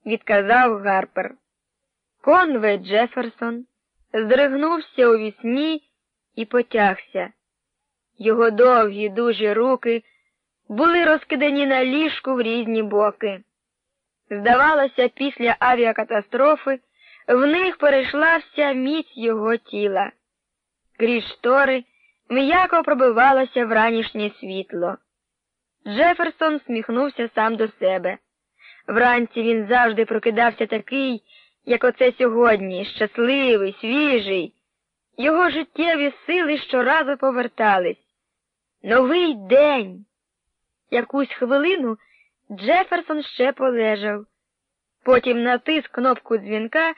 відказав Гарпер. Конвей Джеферсон здригнувся у вісні і потягся. Його довгі, дужі руки були розкидані на ліжку в різні боки. Здавалося, після авіакатастрофи в них перейшла вся міць його тіла. Крізь штори м'яко пробивалося вранішнє світло. Джеферсон сміхнувся сам до себе. Вранці він завжди прокидався такий, як оце сьогодні, щасливий, свіжий. Його життєві сили щоразу повертались. Новий день! Якусь хвилину Джеферсон ще полежав. Потім натиск кнопку дзвінка,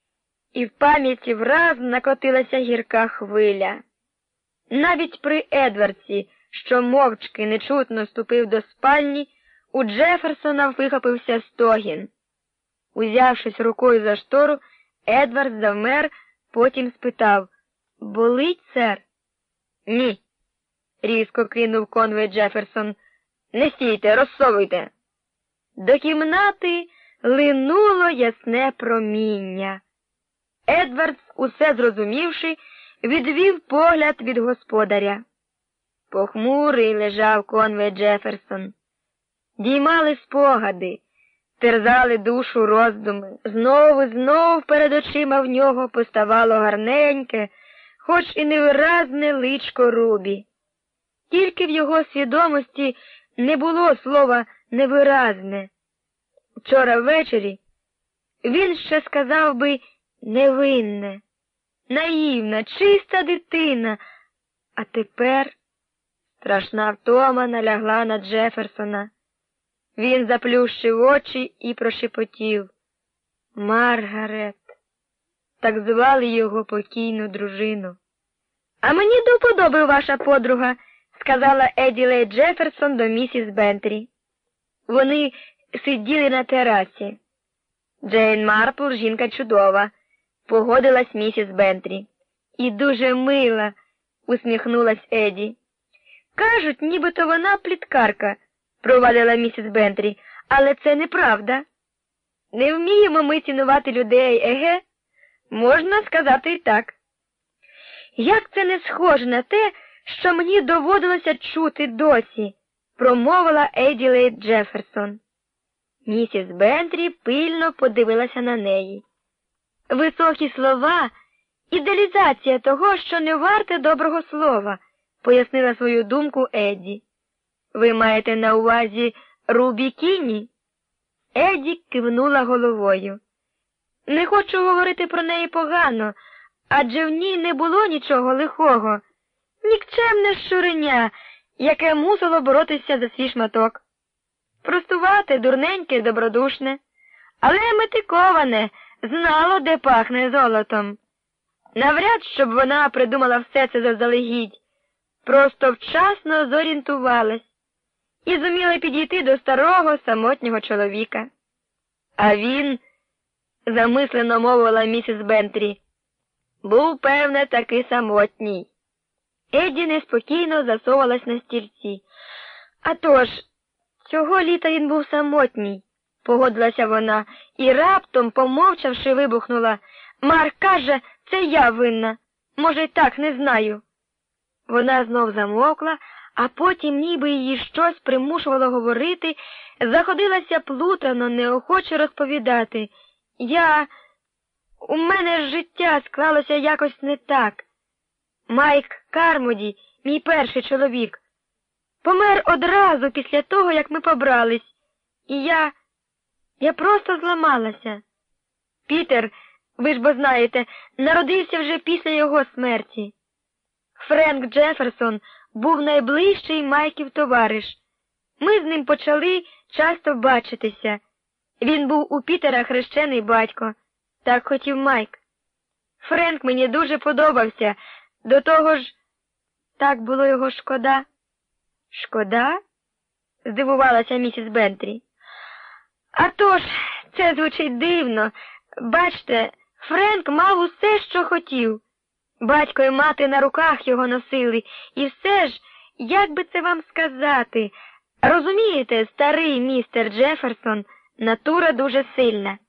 і в пам'яті враз накотилася гірка хвиля. Навіть при Едвардсі, що мовчки нечутно ступив до спальні, у Джеферсона вихопився стогін. Узявшись рукою за штору, Едвард завмер, потім спитав: «Болить, сер?» «Ні», — різко кинув Конвей Джеферсон. «Не стійте, розсовуйте». До кімнати линуло ясне проміння. Едвардс, усе зрозумівши, відвів погляд від господаря. Похмурий лежав Конвей Джеферсон. Діймали спогади, терзали душу роздуми. Знову і знов перед очима в нього поставало гарненьке, хоч і невиразне личко Рубі. Тільки в його свідомості не було слова «невиразне». Вчора ввечері він ще сказав би «невинне», наївна, чиста дитина, а тепер страшна втома налягла на Джеферсона. Він заплющив очі і прошепотів: «Маргарет». Так звали його покійну дружину. «А мені до вподоби ваша подруга», — сказала Еділей Джеферсон до місіс Бентрі. Вони сиділи на терасі. «Джейн Марпл жінка чудова», — погодилась місіс Бентрі. «І дуже мила», — усміхнулась Еді. «Кажуть, нібито вона пліткарка», — провадила місіс Бентрі, «але це неправда. Не вміємо ми цінувати людей, еге? Можна сказати і так». «Як це не схоже на те, що мені доводилося чути досі», — промовила Еділей Джеферсон. Місіс Бентрі пильно подивилася на неї. «Високі слова — ідеалізація того, що не варте доброго слова», — пояснила свою думку Едді. «Ви маєте на увазі Рубі Кінні?» Едді кивнула головою. «Не хочу говорити про неї погано, адже в ній не було нічого лихого. Нікчемне щуреня, яке мусило боротися за свій шматок. Простувате, дурненьке, добродушне, але метиковане, знало, де пахне золотом. Навряд, щоб вона придумала все це заздалегідь, просто вчасно зорієнтувалась і зуміла підійти до старого самотнього чоловіка. А він, замислено мовила місіс Бентрі, був, певне, таки самотній. Едді неспокійно засовувалась на стільці. «А тож, цього літа він був самотній», — погодилася вона, і раптом, помовчавши, вибухнула: «Марк каже, це я винна. Може, й так, не знаю». Вона знов замовкла, а потім, ніби її щось примушувало говорити, заходилася плутано, неохоче розповідати. У мене життя склалося якось не так. Майк Кармоді, мій перший чоловік, помер одразу після того, як ми побрались. І я просто зламалася. Пітер, ви ж бо знаєте, народився вже після його смерті. Френк Джеферсон був найближчий Майків товариш. Ми з ним почали часто бачитися. Він був у Пітера хрещений батько. Так хотів Майк. Френк мені дуже подобався. До того ж, так було його шкода». «Шкода?» – здивувалася місіс Бентрі. «А тож, це звучить дивно. Бачте, Френк мав усе, що хотів. Батько і мати на руках його носили. І все ж, як би це вам сказати, розумієте, старий містер Джеферсон натура дуже сильна.